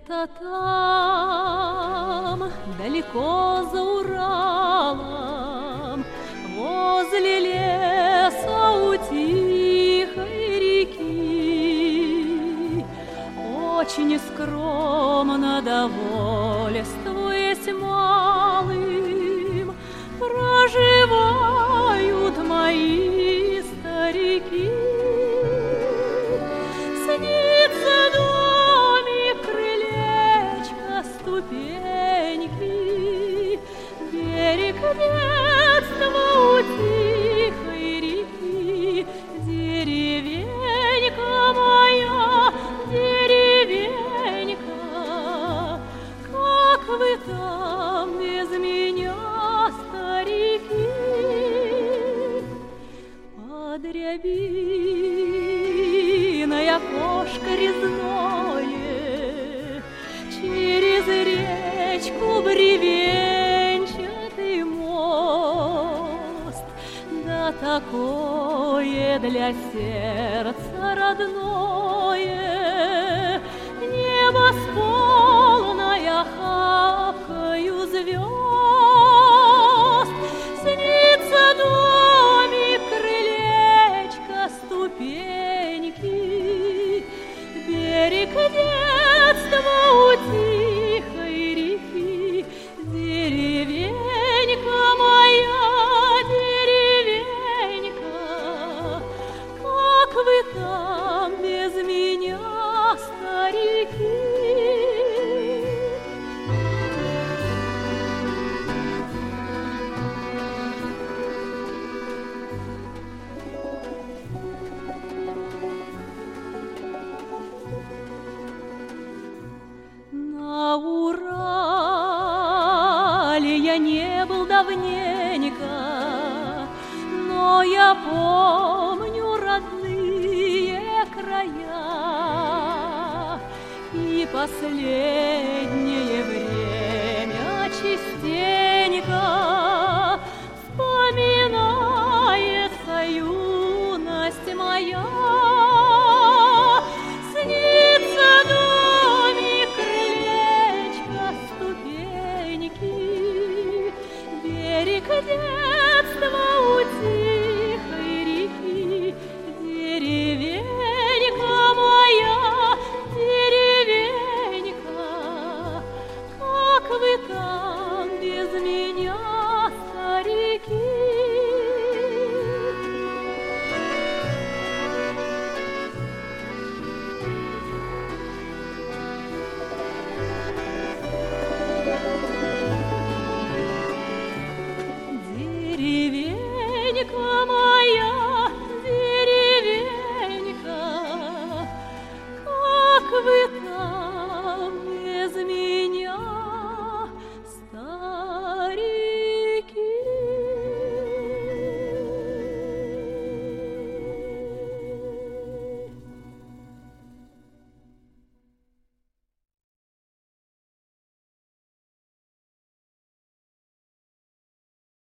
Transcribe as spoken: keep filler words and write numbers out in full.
Где-то там, далеко за Уралом, возле леса у тихой реки, очень скромно, довольствуясь малым, проживают мои старики. Снится домик, крылечко, ступеньки, берег детства у тихой реки. Деревенька моя, деревенька, как вы там без меня, старики? Под рябиной окошко резное, через речку бревенчатый мост, да такое для сердца родное, небо с полной охапкою звезд. Снится домик, крылечко, ступеньки, берег детства у тихой реки. Деревенька моя, деревенька, как вы там без меня, старики? На Урале я не был давненько, но я помню родные края, и последнее